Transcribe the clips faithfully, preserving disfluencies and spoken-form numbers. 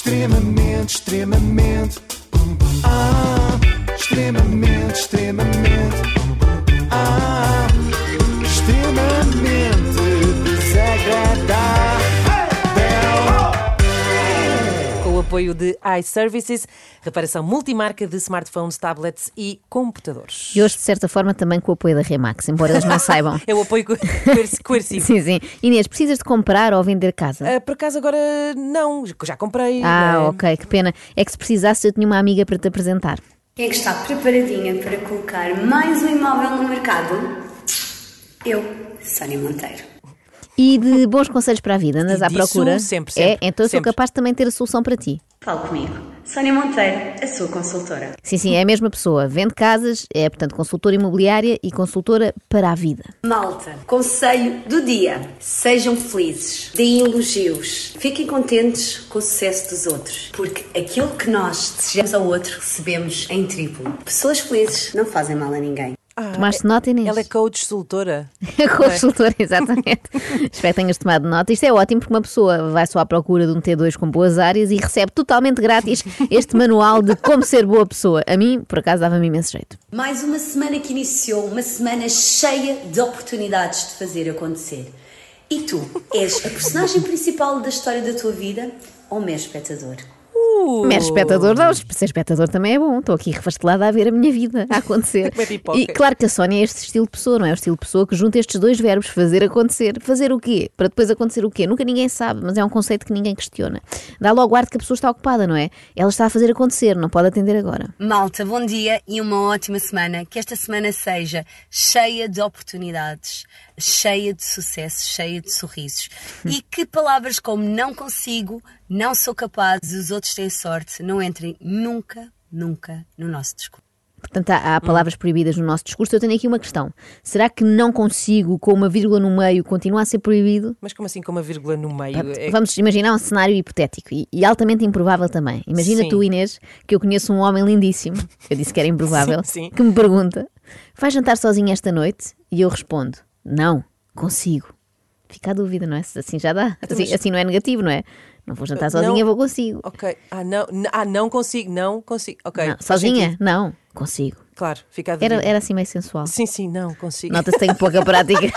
Extremamente, extremamente. Ah, extremamente, extremamente. Ah, extremamente desagradável. Com o apoio de iServices, reparação multimarca de smartphones, tablets e computadores. E hoje, de certa forma, também com o apoio da Remax, embora eles não saibam. É o apoio coercivo. Sim, sim. Inês, precisas de comprar ou vender casa? Uh, por acaso agora não, já comprei. Ah, não é? ok, que pena. É que se precisasse eu tinha uma amiga para te apresentar. Quem é que está preparadinha para colocar mais um imóvel no mercado? Eu, Sónia Monteiro. E de bons conselhos para a vida, andas E à disso procura? sempre, sempre, É, então eu sou sempre. capaz de também ter a solução para ti. Fale comigo. Sónia Monteiro, a sua consultora. Sim, sim, é a mesma pessoa. Vende casas, é, portanto, consultora imobiliária e consultora para a vida. Malta, conselho do dia. Sejam felizes, deem elogios, fiquem contentes com o sucesso dos outros, porque aquilo que nós desejamos ao outro recebemos em triplo. Pessoas felizes não fazem mal a ninguém. Ah, Tomaste nota, Inês? ela é coach soltora. Consultora, exatamente. Espero que tenhas tomado nota. Isto é ótimo porque uma pessoa vai só à procura de um T dois com boas áreas e recebe totalmente grátis este manual de como ser boa pessoa. A mim, por acaso, dava-me imenso jeito. Mais uma semana que iniciou, uma semana cheia de oportunidades de fazer acontecer. E tu, és a personagem principal da história da tua vida ou mero espectador? Uh. Mero espectador, não, ser espectador também é bom. Estou aqui refastelada a ver a minha vida a acontecer. Comer pipoca. E claro que a Sónia é este estilo de pessoa, não é? O estilo de pessoa que junta estes dois verbos, fazer acontecer. Fazer o quê? Para depois acontecer o quê? Nunca ninguém sabe, mas é um conceito que ninguém questiona. Dá logo ar de que a pessoa está ocupada, não é? Ela está a fazer acontecer, não pode atender agora. Malta, bom dia e uma ótima semana. Que esta semana seja cheia de oportunidades, cheia de sucesso, cheia de sorrisos. E que palavras como não consigo, não sou capaz, os outros têm sorte, não entrem nunca, nunca no nosso discurso. Portanto, há, há palavras proibidas no nosso discurso. Eu tenho aqui uma questão. Será que não consigo, com uma vírgula no meio, continua a ser proibido? Mas como assim com uma vírgula no meio? É... Vamos imaginar um cenário hipotético e, e altamente improvável também. Imagina Sim. tu, Inês, que eu conheço um homem lindíssimo, eu disse que era improvável, Sim, sim. que me pergunta: vais jantar sozinha esta noite? E eu respondo: não, consigo. Fica a dúvida, não é? Assim já dá. Então, Assim, mas- assim não é negativo, não é? Não vou jantar sozinha, Não. vou consigo. Ok. Ah não, n- ah, não consigo, não consigo. Ok. Não, faz sozinha? sentido. Não, consigo. Claro, fica a Era, dúvida. era assim meio sensual. Sim, sim, não consigo. Nota-se que tenho pouca prática.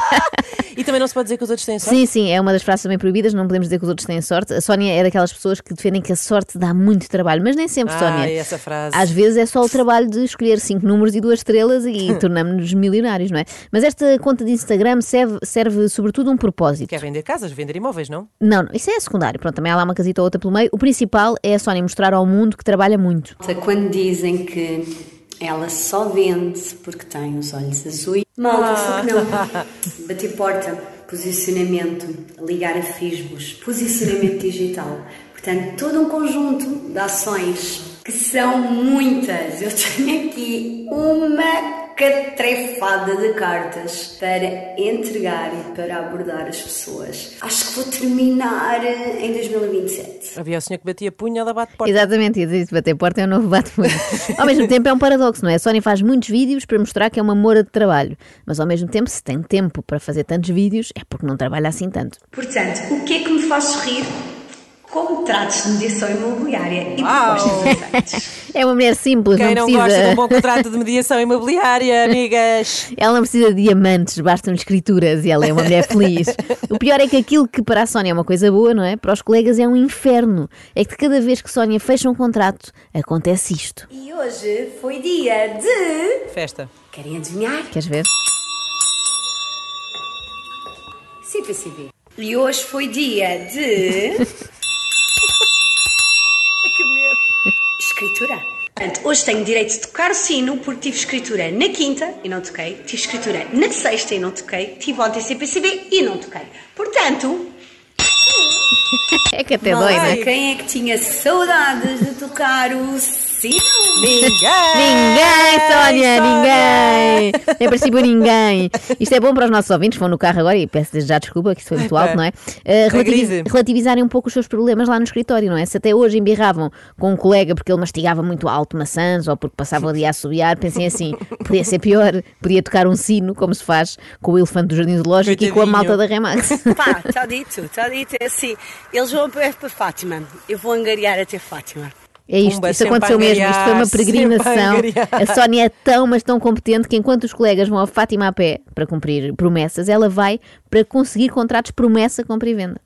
E também não se pode dizer que os outros têm sorte? Sim, sim, é uma das frases também proibidas, não podemos dizer que os outros têm sorte. A Sónia é daquelas pessoas que defendem que a sorte dá muito trabalho, mas nem sempre, Ah, Sónia. essa frase. Às vezes é só o trabalho de escolher cinco números e duas estrelas e tornamos-nos milionários, não é? Mas esta conta de Instagram serve, serve sobretudo um propósito. Quer vender casas, vender imóveis, não? Não, não, isso é secundário. Pronto, também há lá uma casita ou outra pelo meio. O principal é a Sónia mostrar ao mundo que trabalha muito. Quando dizem que ela só vende porque tem os olhos azuis, malta, só que não. Bater porta, posicionamento, ligar a fisgos, posicionamento digital. Portanto, todo um conjunto de ações que são muitas. Eu tenho aqui uma catrefada de cartas para entregar e para abordar as pessoas. Acho que vou terminar em dois mil e vinte e sete. Havia o senhor que batia punho, ela bate porta. Exatamente, ia dizer isso, bater porta é um novo bate-punho. Ao mesmo tempo é um paradoxo, não é? A Sónia faz muitos vídeos para mostrar que é uma moura de trabalho, mas ao mesmo tempo, se tem tempo para fazer tantos vídeos, é porque não trabalha assim tanto. Portanto, o que é que me faz sorrir? Contratos de mediação imobiliária e Uau! propostas interessantes. É uma mulher simples, Quem não não precisa... gosta de um bom contrato de mediação imobiliária, amigas? Ela não precisa de diamantes, bastam escrituras e ela é uma mulher feliz. O pior é que aquilo que para a Sónia é uma coisa boa, não é? Para os colegas é um inferno. É que cada vez que Sónia fecha um contrato, acontece isto. E hoje foi dia de... Festa. Querem adivinhar? Queres ver? C P C B. E hoje foi dia de... Que medo. Escritura. Portanto, hoje tenho direito de tocar o sino porque tive escritura na quinta e não toquei, tive escritura na sexta e não toquei, tive ontem C P C B e não toquei. Portanto, É que até Não dói, não vai. é? quem é que tinha saudades de tocar o Sim. Ninguém! Ninguém, Sónia, ninguém! Em princípio, ninguém. Isto é bom para os nossos ouvintes que vão no carro agora, e peço desde já desculpa que isto foi muito Epa. alto, não é? Uh, relativiz- Agride. relativizarem um pouco os seus problemas lá no escritório, não é? Se até hoje embirravam com um colega porque ele mastigava muito alto maçãs ou porque passava o dia a assobiar, pensem assim, podia ser pior, podia tocar um sino, como se faz com o elefante do Jardim Zoológico e com a Coitadinho. malta da Remax. Pá, está dito, está dito. É assim, eles vão para para Fátima. Eu vou angariar até Fátima. É isto, Pumba, isto sempre aconteceu a mesmo, isto foi uma angariar, sempre a peregrinação. angariar. A Sónia é tão, mas tão competente que enquanto os colegas vão a Fátima a pé para cumprir promessas, ela vai para conseguir contratos promessa, compra e venda.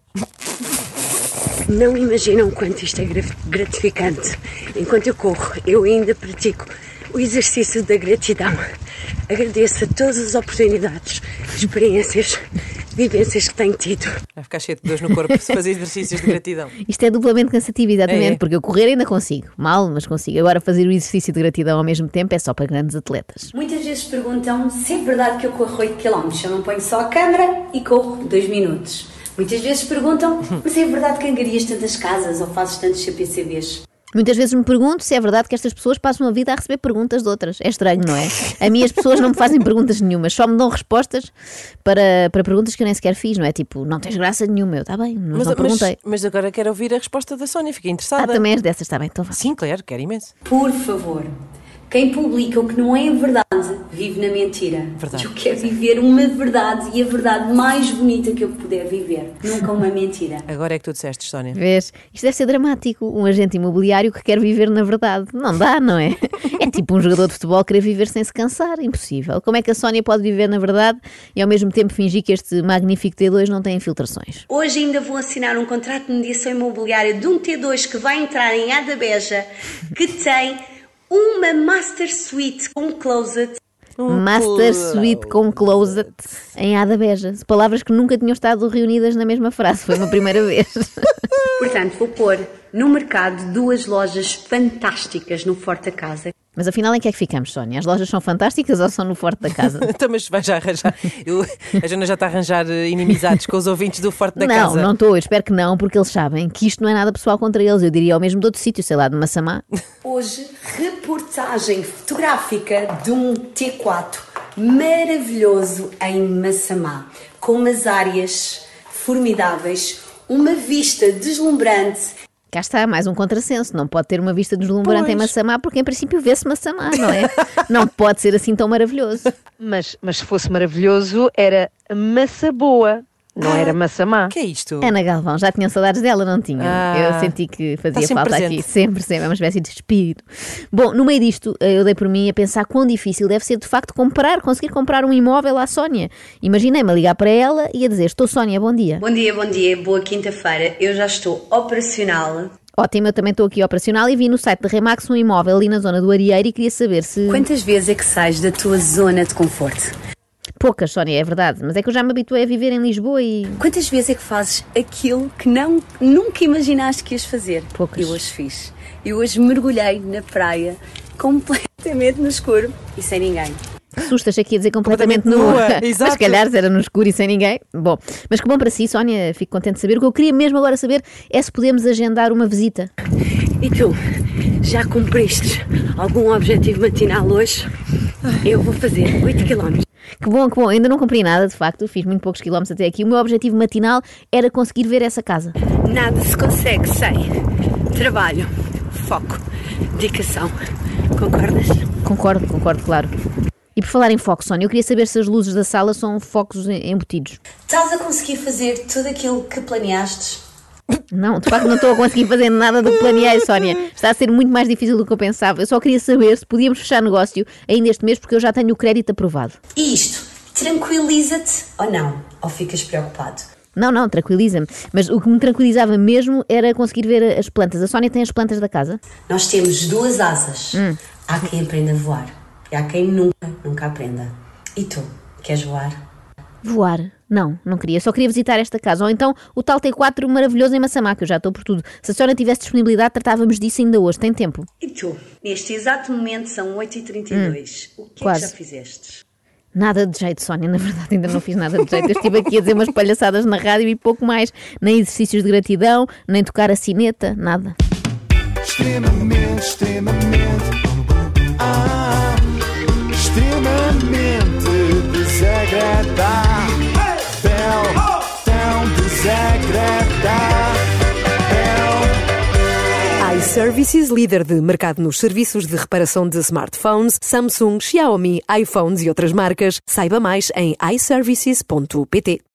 Não imaginam quanto isto é gra- gratificante. Enquanto eu corro, eu ainda pratico o exercício da gratidão. Agradeço a todas as oportunidades, experiências, vivências que tenho tido. Vai ficar cheio de dores no corpo se fazer exercícios de gratidão. Isto é duplamente cansativo, exatamente, É, é. porque eu correr ainda consigo, mal, mas consigo. Agora fazer o exercício de gratidão ao mesmo tempo é só para grandes atletas. Muitas vezes perguntam se é verdade que eu corro oito quilómetros. Eu não ponho só a câmara e corro dois minutos. Muitas vezes perguntam, mas é verdade que angarias tantas casas ou fazes tantos C P C Bs? Muitas vezes me pergunto se é verdade que estas pessoas passam a vida a receber perguntas de outras. É estranho, não é? A mim as pessoas não me fazem perguntas nenhumas, só me dão respostas para, para perguntas que eu nem sequer fiz, não é? Tipo, não tens graça nenhuma. Eu, está bem, mas, Mas, não perguntei. mas, mas agora quero ouvir a resposta da Sónia, fiquei Ah, interessada. também és dessas, está bem, então vá. Sim, claro, quero imenso. Por favor, quem publica o que não é verdade vive na mentira. Verdade. Eu quero viver uma verdade e a verdade mais bonita que eu puder viver. Nunca uma mentira. Agora é que tu disseste, Sónia. Vês? Isto deve ser dramático. Um agente imobiliário que quer viver na verdade. Não dá, não é? É tipo um jogador de futebol querer viver sem se cansar. Impossível. Como é que a Sónia pode viver na verdade e ao mesmo tempo fingir que este magnífico T dois não tem infiltrações? Hoje ainda vou assinar um contrato de mediação imobiliária de um T dois que vai entrar em Ada Beja, que tem uma Master Suite com closet. Master Suite com Closet em Ada Beja. Palavras que nunca tinham estado reunidas na mesma frase. Foi uma primeira vez. Portanto, vou pôr no mercado duas lojas fantásticas no Forte da Casa. Mas afinal em que é que ficamos, Sónia? As lojas são fantásticas ou são no Forte da Casa? Então, mas vai já arranjar. Eu, a Jana já está a arranjar eh, inimizades com os ouvintes do Forte da não, Casa. não estou. Eu espero que não, porque eles sabem que isto não é nada pessoal contra eles. Eu diria ao mesmo de outro sítio, sei lá, de Massamá. Hoje, reportagem fotográfica de um T quatro maravilhoso em Massamá, com umas áreas formidáveis, uma vista deslumbrante. Cá está, mais um contrassenso. Não pode ter uma vista deslumbrante em Pois. Massamá, porque em princípio vê-se Massamá, não é? Não pode ser assim tão maravilhoso. Mas, mas se fosse maravilhoso, era massa boa, não era massa má. O que é isto? Ana Galvão, já tinham saudades dela, não tinham? Ah, eu senti que fazia está sempre falta presente. aqui. Sempre, sempre. É uma espécie de espírito. Bom, no meio disto, eu dei por mim a pensar quão difícil deve ser de facto comprar, conseguir comprar um imóvel à Sónia. Imaginei-me a ligar para ela e a dizer: estou Sónia, bom dia. Bom dia, bom dia, boa quinta-feira. Eu já estou operacional. Ótimo, eu também estou aqui operacional e vi no site da Remax um imóvel ali na zona do Arieiro e queria saber se... Quantas vezes é que sais da tua zona de conforto? Poucas, Sónia, é verdade, mas é que eu já me habituei a viver em Lisboa e... Quantas vezes é que fazes aquilo que não, nunca imaginaste que ias fazer? Poucas. Eu hoje fiz. Eu hoje mergulhei na praia completamente no escuro e sem ninguém. Assustas aqui a dizer completamente, Completamente nua. nua, Mas exato. se calhar era no escuro e sem ninguém. Bom, mas que bom para si, Sónia, fico contente de saber. O que eu queria mesmo agora saber é se podemos agendar uma visita. E tu, já cumpriste algum objetivo matinal hoje? Eu vou fazer oito quilómetros. Que bom, que bom. Ainda não cumpri nada, de facto, fiz muito poucos quilómetros até aqui. O meu objetivo matinal era conseguir ver essa casa. Nada se consegue sem trabalho, foco, dedicação. Concordas? Concordo, concordo, claro. E por falar em foco, Sónia, eu queria saber se as luzes da sala são focos embutidos. Estás a conseguir fazer tudo aquilo que planeaste? Não, de facto não estou a conseguir fazer nada do que planeei, Sónia. Está a ser muito mais difícil do que eu pensava. Eu só queria saber se podíamos fechar negócio ainda este mês, porque eu já tenho o crédito aprovado. E isto, tranquiliza-te ou não? Ou ficas preocupado? Não, não, tranquiliza-me. Mas o que me tranquilizava mesmo era conseguir ver as plantas. A Sónia tem as plantas da casa? Nós temos duas asas. Hum. Há quem aprenda a voar e há quem nunca, nunca aprenda. E tu, queres voar? Voar? Não, não queria. Só queria visitar esta casa. Ou então o tal T quatro maravilhoso em Massamá, que eu já estou por tudo. Se a Sónia tivesse disponibilidade, tratávamos disso ainda hoje. Tem tempo? E tu, neste exato momento são oito e trinta e dois. O que quase. é que já fizeste? Nada de jeito, Sónia. Na verdade, ainda não fiz nada de jeito. Eu estive aqui a dizer umas palhaçadas na rádio e pouco mais. Nem exercícios de gratidão, nem tocar a sineta, nada. extremamente, extremamente, ah, extremamente desagradável, tão desagradável. iServices, líder de mercado nos serviços de reparação de smartphones, Samsung, Xiaomi, iPhones e outras marcas. Saiba mais em i services ponto pt.